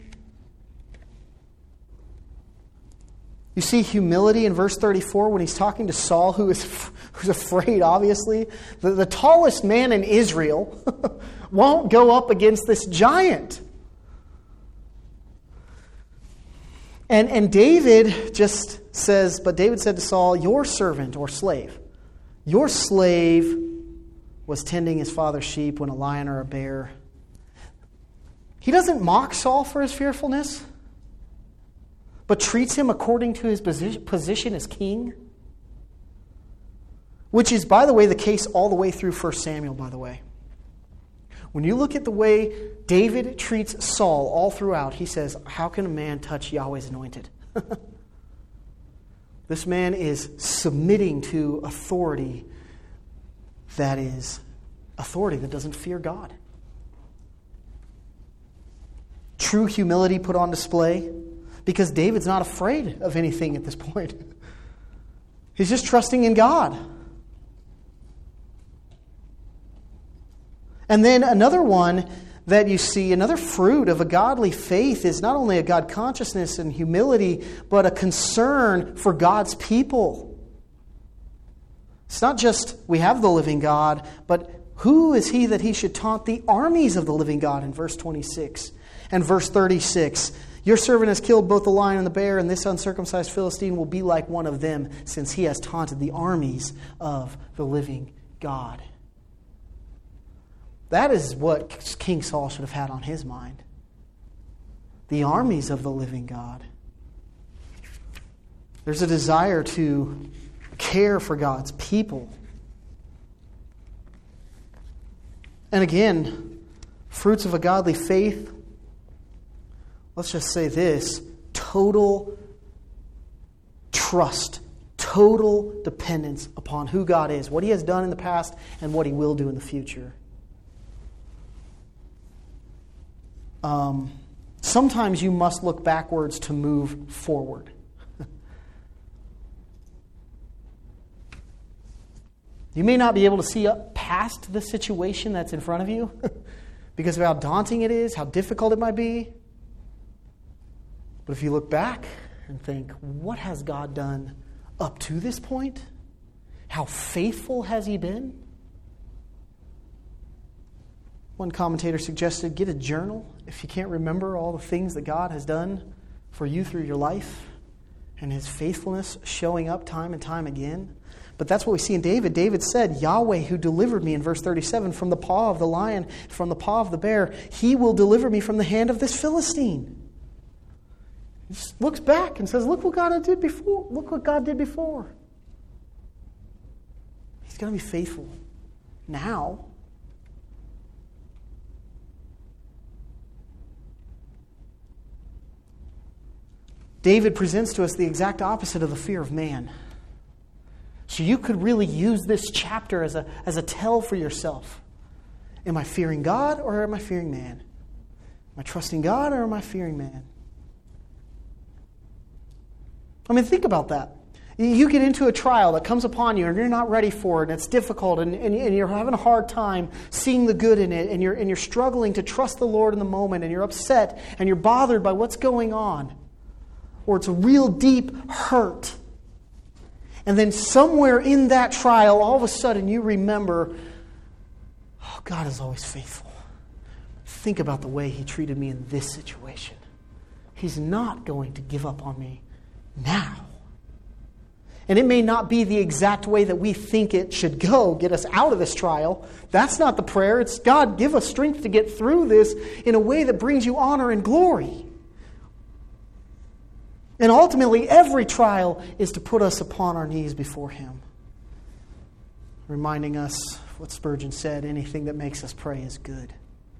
You see humility in verse 34 when he's talking to Saul, who's afraid, obviously. The tallest man in Israel won't go up against this giant. And David just says, but David said to Saul, your servant or slave, your slave was tending his father's sheep when a lion or a bear. He doesn't mock Saul for his fearfulness, but treats him according to his position as king. Which is, by the way, the case all the way through 1 Samuel, by the way. When you look at the way David treats Saul all throughout, he says, how can a man touch Yahweh's anointed? This man is submitting to authority that doesn't fear God. True humility put on display, because David's not afraid of anything at this point. He's just trusting in God. And then another one that you see, another fruit of a godly faith, is not only a God consciousness and humility, but a concern for God's people. It's not just we have the living God, but who is he that he should taunt the armies of the living God in verse 26 and verse 36. Your servant has killed both the lion and the bear, and this uncircumcised Philistine will be like one of them, since he has taunted the armies of the living God. That is what King Saul should have had on his mind. The armies of the living God. There's a desire to care for God's people. And again, fruits of a godly faith, let's just say this: total trust, total dependence upon who God is, what He has done in the past, and what He will do in the future. Sometimes you must look backwards to move forward. You may not be able to see up past the situation that's in front of you because of how daunting it is, how difficult it might be. But if you look back and think, what has God done up to this point? How faithful has He been? One commentator suggested, get a journal if you can't remember all the things that God has done for you through your life and His faithfulness showing up time and time again. But that's what we see in David. David said, Yahweh who delivered me, in verse 37, from the paw of the lion, from the paw of the bear, He will deliver me from the hand of this Philistine. He just looks back and says, look what God did before. Look what God did before. He's going to be faithful now. David presents to us the exact opposite of the fear of man. So you could really use this chapter as a tell for yourself. Am I fearing God or am I fearing man? Am I trusting God or am I fearing man? I mean, think about that. You get into a trial that comes upon you and you're not ready for it, and it's difficult, and you're having a hard time seeing the good in it, and you're struggling to trust the Lord in the moment, and you're upset and you're bothered by what's going on. Or it's a real deep hurt. And then somewhere in that trial, all of a sudden you remember, oh, God is always faithful. Think about the way He treated me in this situation. He's not going to give up on me now. And it may not be the exact way that we think it should go, get us out of this trial. That's not the prayer. It's, God, give us strength to get through this in a way that brings you honor and glory. And ultimately, every trial is to put us upon our knees before Him. Reminding us what Spurgeon said, anything that makes us pray is good.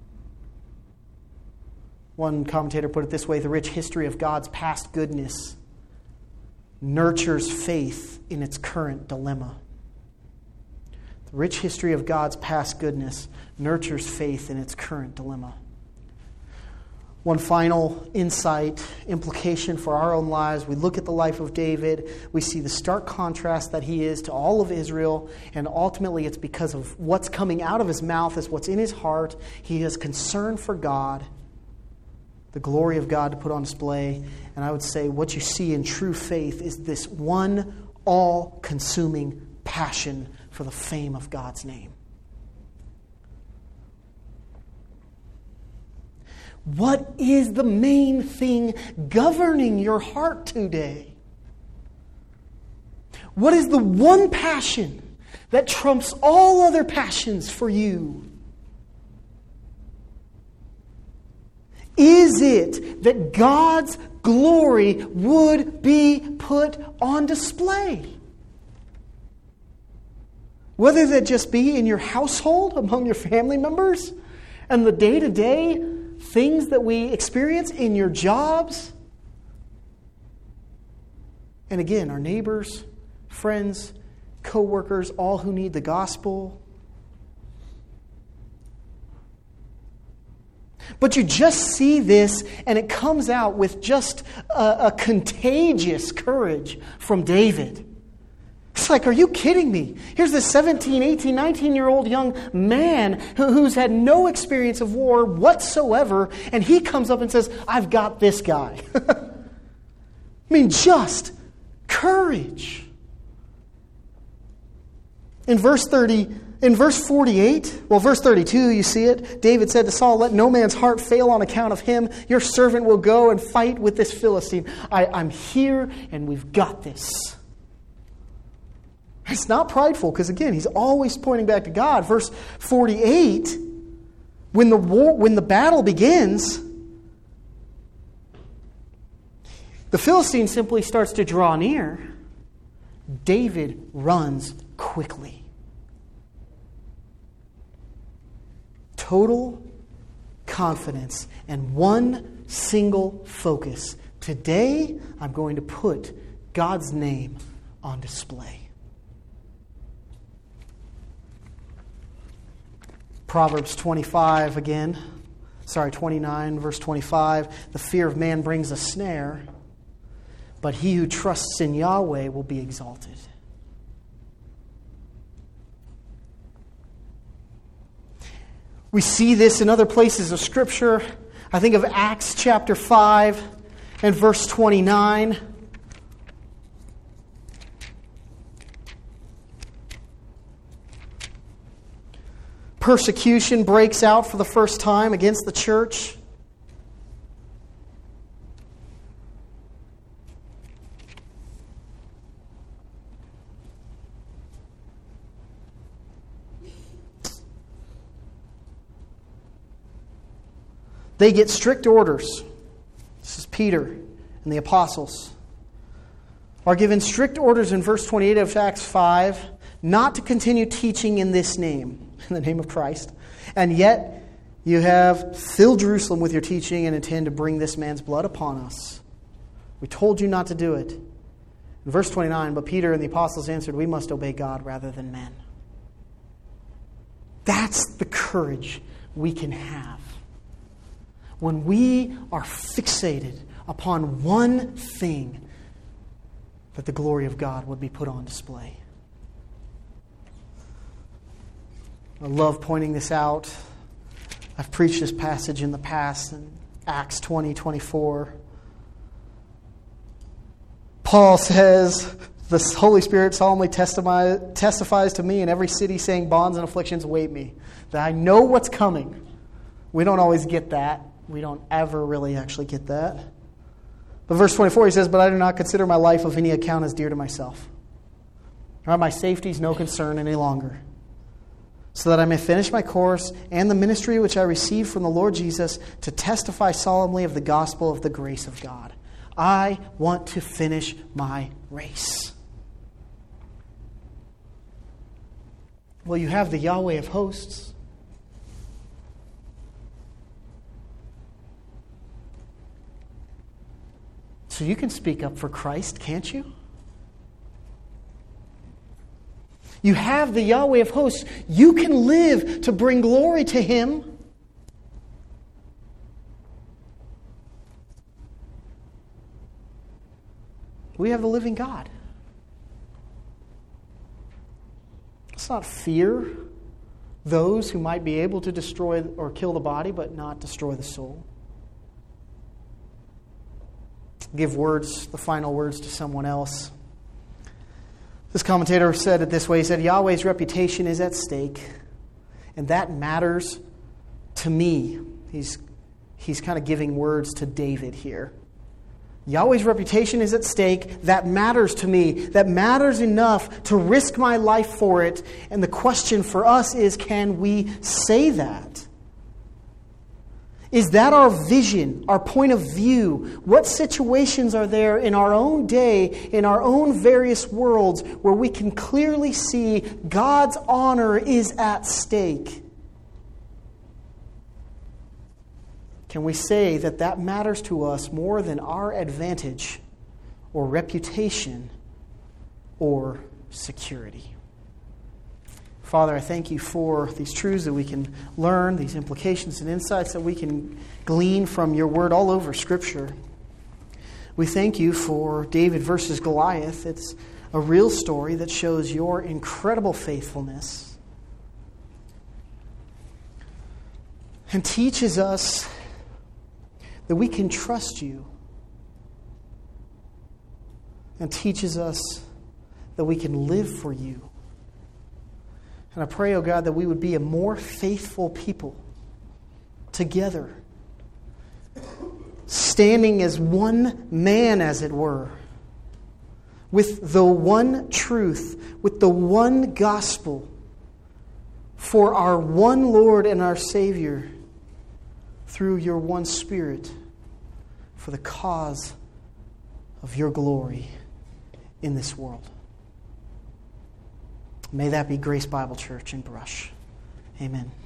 One commentator put it this way: the rich history of God's past goodness nurtures faith in its current dilemma. The rich history of God's past goodness nurtures faith in its current dilemma. One final insight, implication for our own lives. We look at the life of David. We see the stark contrast that he is to all of Israel. And ultimately it's because of what's coming out of his mouth is what's in his heart. He has concern for God, the glory of God to put on display. And I would say what you see in true faith is this one all-consuming passion for the fame of God's name. What is the main thing governing your heart today? What is the one passion that trumps all other passions for you? Is it that God's glory would be put on display? Whether that just be in your household, among your family members, and the day-to-day things that we experience in your jobs. And again, our neighbors, friends, co-workers, all who need the gospel. But you just see this, and it comes out with just a contagious courage from David. It's like, are you kidding me? Here's this 17, 18, 19-year-old young man who's had no experience of war whatsoever, and he comes up and says, I've got this guy. I mean, just courage. In verse 48, verse 32, you see it. David said to Saul, let no man's heart fail on account of him. Your servant will go and fight with this Philistine. I'm here, and we've got this. It's not prideful, because again, he's always pointing back to God. Verse 48, when the battle begins, the Philistine simply starts to draw near. David runs quickly. Total confidence and one single focus. Today, I'm going to put God's name on display. Proverbs 29, verse 25. The fear of man brings a snare, but he who trusts in Yahweh will be exalted. We see this in other places of Scripture. I think of Acts chapter 5 and verse 29. Persecution breaks out for the first time against the church. They get strict orders. This is Peter and the apostles. Are given strict orders in verse 28 of Acts 5 not to continue teaching in this name, in the name of Christ. And yet you have filled Jerusalem with your teaching and intend to bring this man's blood upon us. We told you not to do it. In verse 29, but Peter and the apostles answered, we must obey God rather than men. That's the courage we can have. When we are fixated upon one thing, that the glory of God would be put on display. I love pointing this out. I've preached this passage in the past in Acts 20:24. Paul says, the Holy Spirit solemnly testifies to me in every city, saying, bonds and afflictions await me. That I know what's coming. We don't always get that. We don't ever really actually get that. But verse 24, he says, but I do not consider my life of any account as dear to myself. My safety is no concern any longer. So that I may finish my course and the ministry which I received from the Lord Jesus to testify solemnly of the gospel of the grace of God. I want to finish my race. Well, you have the Yahweh of hosts. So you can speak up for Christ, can't you? You have the Yahweh of hosts. You can live to bring glory to Him. We have the living God. Let's not fear those who might be able to destroy or kill the body, but not destroy the soul. Give the final words to someone else. This commentator said it this way. He said, Yahweh's reputation is at stake, and that matters to me. He's kind of giving words to David here. Yahweh's reputation is at stake. That matters to me. That matters enough to risk my life for it. And the question for us is, can we say that? Is that our vision, our point of view? What situations are there in our own day, in our own various worlds, where we can clearly see God's honor is at stake? can we say that that matters to us more than our advantage or reputation or security? Father, I thank you for these truths that we can learn, these implications and insights that we can glean from your word all over Scripture. We thank you for David versus Goliath. It's a real story that shows your incredible faithfulness and teaches us that we can trust you, and teaches us that we can live for you. And I pray, oh God, that we would be a more faithful people together, standing as one man, as it were, with the one truth, with the one gospel, for our one Lord and our Savior, through your one Spirit, for the cause of your glory in this world. May that be Grace Bible Church in Brush. Amen.